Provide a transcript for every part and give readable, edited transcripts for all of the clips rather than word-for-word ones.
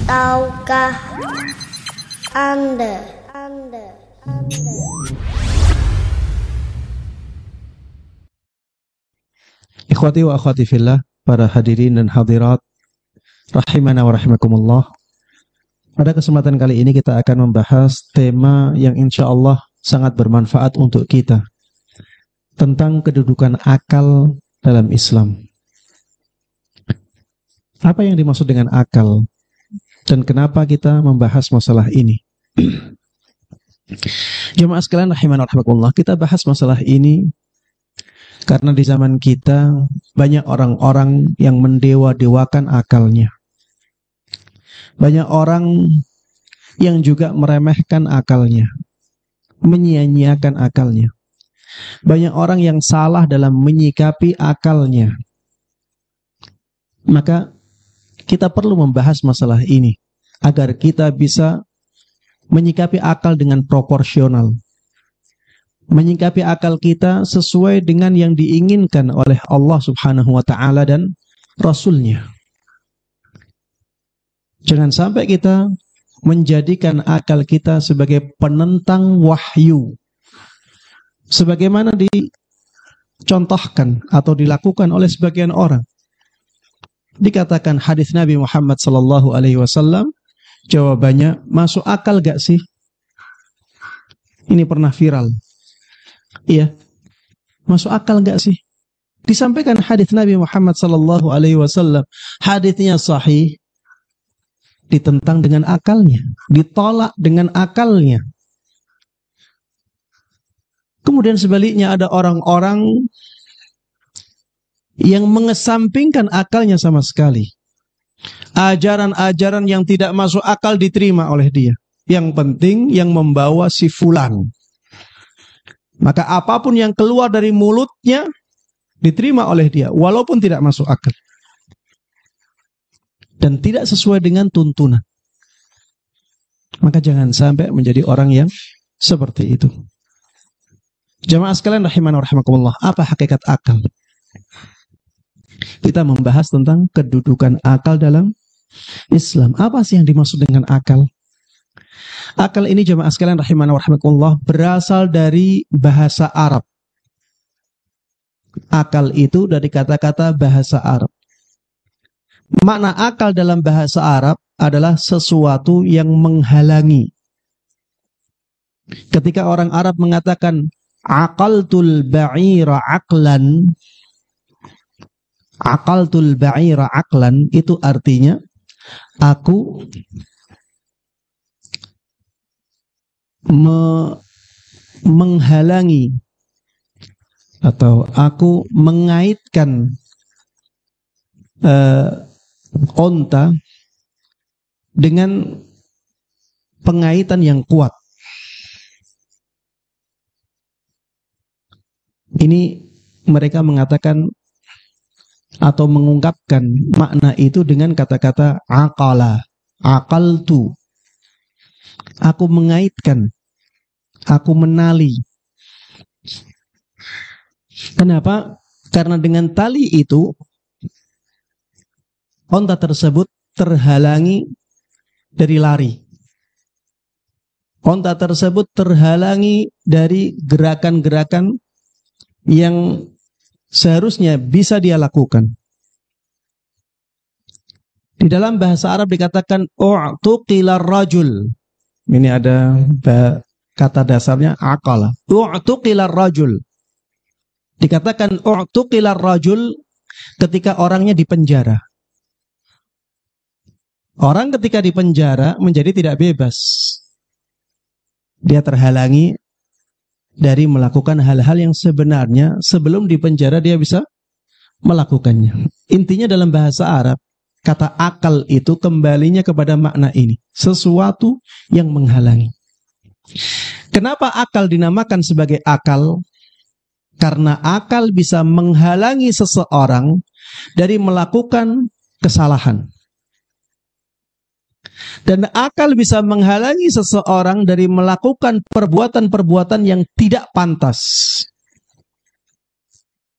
Tahukah Anda? Ikhwati wa akhwati fillah, para hadirin dan hadirat rahimana wa rahimakumullah. Pada kesempatan kali ini kita akan membahas tema yang insya Allah sangat bermanfaat untuk kita, tentang kedudukan akal dalam Islam. Apa yang dimaksud dengan akal dan kenapa kita membahas masalah ini? Jemaah sekalian rahimana wa rahimakumullah, kita bahas masalah ini karena di zaman kita banyak orang-orang yang mendewa-dewakan akalnya. Banyak orang yang juga meremehkan akalnya, menyia-nyiakan akalnya. Banyak orang yang salah dalam menyikapi akalnya. Maka kita perlu membahas masalah ini agar kita bisa menyikapi akal dengan proporsional, menyikapi akal kita sesuai dengan yang diinginkan oleh Allah Subhanahu wa ta'ala dan Rasulnya. Jangan sampai kita menjadikan akal kita sebagai penentang wahyu, sebagaimana dicontohkan atau dilakukan oleh sebagian orang. Dikatakan hadis Nabi Muhammad sallallahu alaihi wasallam, jawabannya, masuk akal gak sih? Ini pernah viral. Iya. Masuk akal gak sih? Disampaikan hadis Nabi Muhammad sallallahu alaihi wasallam, hadisnya sahih, ditentang dengan akalnya, ditolak dengan akalnya. Kemudian sebaliknya ada orang-orang yang mengesampingkan akalnya sama sekali. Ajaran-ajaran yang tidak masuk akal diterima oleh dia. Yang penting yang membawa si fulan. Maka apapun yang keluar dari mulutnya diterima oleh dia, walaupun tidak masuk akal. Dan tidak sesuai dengan tuntunan. Maka jangan sampai menjadi orang yang seperti itu. Jamaah sekalian rahimana wa rahimakumullah, apa hakikat akal? Kita membahas tentang kedudukan akal dalam Islam. Apa sih yang dimaksud dengan akal? Akal ini jamaah sekalian rahimana wa rahimakumullah berasal dari bahasa Arab. Akal itu dari kata-kata bahasa Arab. Makna akal dalam bahasa Arab adalah sesuatu yang menghalangi. Ketika orang Arab mengatakan aqaltul ba'ira aqlan, aqaltul ba'ira aqlan, itu artinya aku menghalangi atau aku mengaitkan onta dengan pengaitan yang kuat. Ini mereka mengatakan atau mengungkapkan makna itu dengan kata-kata aqala, aqaltu. Aku mengaitkan, aku menali. Kenapa? Karena dengan tali itu onta tersebut terhalangi dari lari. Onta tersebut terhalangi dari gerakan-gerakan yang seharusnya bisa dia lakukan. Di dalam bahasa Arab dikatakan u'tuqilar rajul. Ini ada kata dasarnya aqala. U'tuqilar rajul. Dikatakan u'tuqilar rajul ketika orangnya dipenjara. Orang ketika dipenjara menjadi tidak bebas. Dia terhalangi dari melakukan hal-hal yang sebenarnya sebelum dipenjara dia bisa melakukannya. Intinya dalam bahasa Arab, kata akal itu kembalinya kepada makna ini. Sesuatu yang menghalangi. Kenapa akal dinamakan sebagai akal? Karena akal bisa menghalangi seseorang dari melakukan kesalahan. Dan akal bisa menghalangi seseorang dari melakukan perbuatan-perbuatan yang tidak pantas.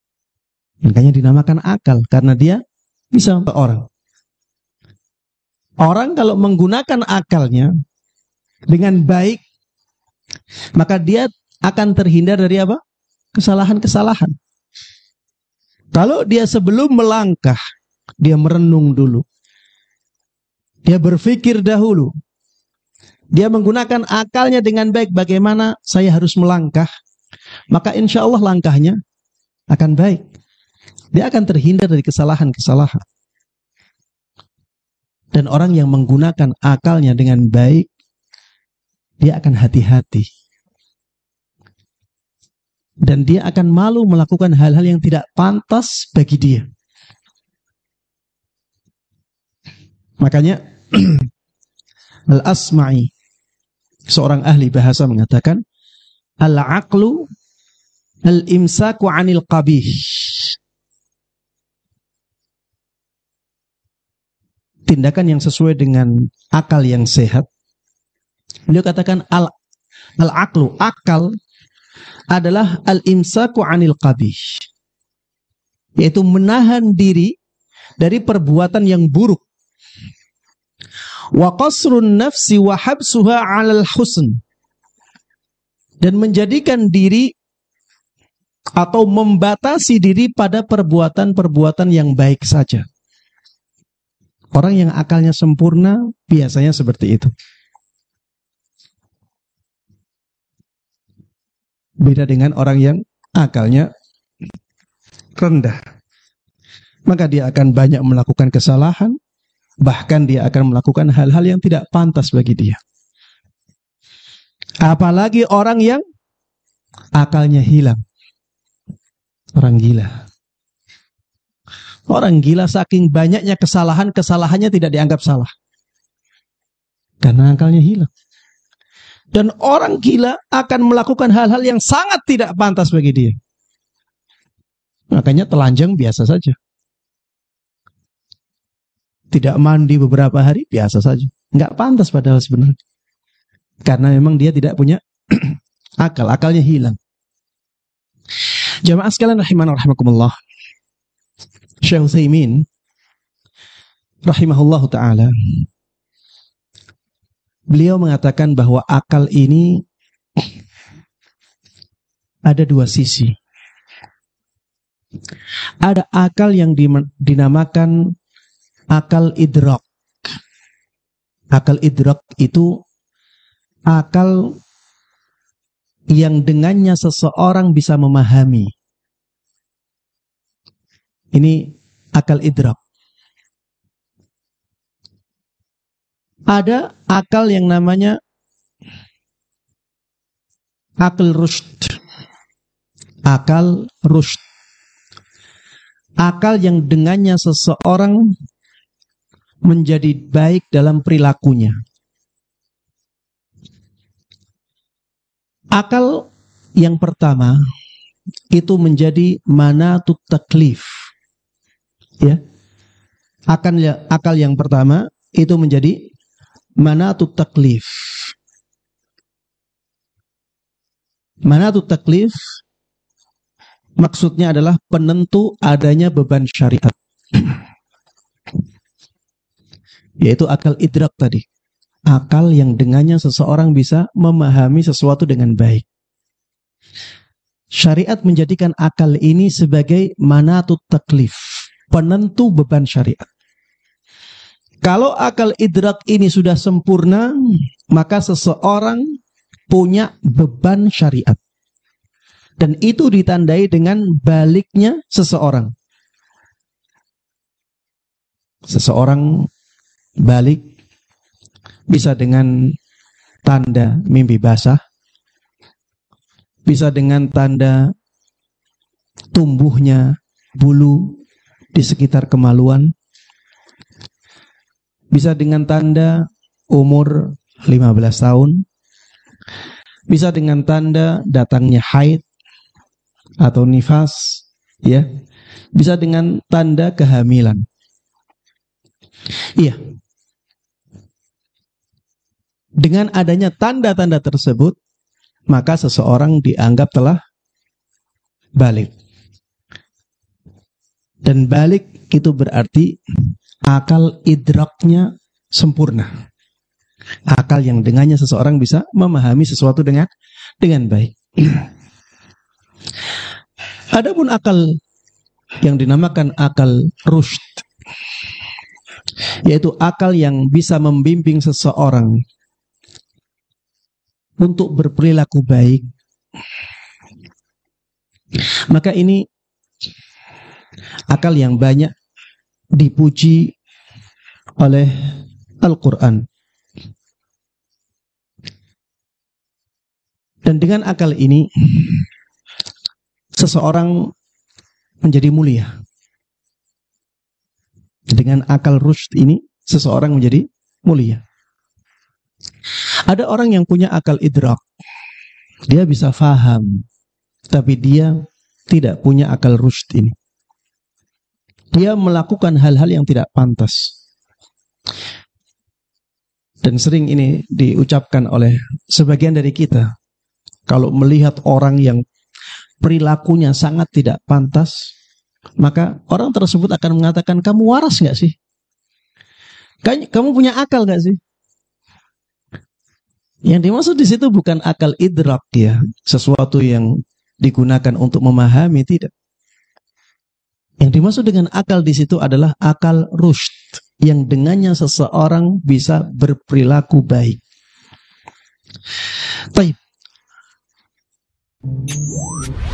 Makanya dinamakan akal, karena dia bisa orang. Orang kalau menggunakan akalnya dengan baik, maka dia akan terhindar dari apa? Kesalahan-kesalahan. Kalau dia sebelum melangkah, dia merenung dulu. Dia berpikir dahulu. Dia menggunakan akalnya dengan baik, bagaimana saya harus melangkah, maka insya Allah langkahnya akan baik. Dia akan terhindar dari kesalahan-kesalahan. Dan orang yang menggunakan akalnya dengan baik, dia akan hati-hati. Dan dia akan malu melakukan hal-hal yang tidak pantas bagi dia. Makanya Al-Asma'i, seorang ahli bahasa, mengatakan al-aqlu al-imsaku 'anil qabih. Tindakan yang sesuai dengan akal yang sehat. Beliau katakan al-aqlu, akal adalah al-imsaku 'anil qabih, yaitu menahan diri dari perbuatan yang buruk. Wa qasrun nafsi wa habsuha 'alal husn, dan menjadikan diri atau membatasi diri pada perbuatan-perbuatan yang baik saja. Orang yang akalnya sempurna biasanya seperti itu. Beda dengan orang yang akalnya rendah. Maka dia akan banyak melakukan kesalahan, bahkan dia akan melakukan hal-hal yang tidak pantas bagi dia. Apalagi orang yang akalnya hilang. Orang gila. Orang gila saking banyaknya kesalahan, kesalahannya tidak dianggap salah. Karena akalnya hilang. Dan orang gila akan melakukan hal-hal yang sangat tidak pantas bagi dia. Makanya telanjang biasa saja. Tidak mandi beberapa hari biasa saja. Nggak pantas padahal sebenarnya. Karena memang dia tidak punya akal. Akalnya hilang. Jamaah sekalian rahimana rahimakumullah. Syekh Utsaimin rahimahullahu ta'ala, beliau mengatakan bahwa akal ini ada dua sisi. Ada akal yang dinamakan akal idrak. Akal idrak itu akal yang dengannya seseorang bisa memahami. Ini akal idrak. Ada akal yang namanya akal rushd. Akal rushd. Akal yang dengannya seseorang menjadi baik dalam perilakunya. Akal yang pertama itu menjadi manatut taklif. Ya. Akal yang pertama itu menjadi manatut taklif. Manatut taklif maksudnya adalah penentu adanya beban syariat. Yaitu akal idrak tadi. Akal yang dengannya seseorang bisa memahami sesuatu dengan baik. Syariat menjadikan akal ini sebagai manatut taklif, penentu beban syariat. Kalau akal idrak ini sudah sempurna, maka seseorang punya beban syariat. Dan itu ditandai dengan baliknya seseorang. Seseorang balik bisa dengan tanda mimpi basah, bisa dengan tanda tumbuhnya bulu di sekitar kemaluan, bisa dengan tanda umur 15 tahun, bisa dengan tanda datangnya haid atau nifas, ya, bisa dengan tanda kehamilan. Iya. Dengan adanya tanda-tanda tersebut, maka seseorang dianggap telah balik. Dan balik itu berarti akal idraknya sempurna. Akal yang dengannya seseorang bisa memahami sesuatu dengan baik. Adapun akal yang dinamakan akal rusyd, yaitu akal yang bisa membimbing seseorang untuk berperilaku baik, maka ini akal yang banyak dipuji oleh Al-Quran. Dan dengan akal ini seseorang menjadi mulia. Dengan akal rusyd ini seseorang menjadi mulia. Ada orang yang punya akal idrak, dia bisa faham, tapi dia tidak punya akal rusyd ini. Dia melakukan hal-hal yang tidak pantas. Dan sering ini diucapkan oleh sebagian dari kita. Kalau melihat orang yang perilakunya sangat tidak pantas, maka orang tersebut akan mengatakan, kamu waras nggak sih? Kamu punya akal nggak sih? Yang dimaksud di situ bukan akal idrak ya, sesuatu yang digunakan untuk memahami, tidak. Yang dimaksud dengan akal di situ adalah akal rusyd, yang dengannya seseorang bisa berperilaku baik. Baik.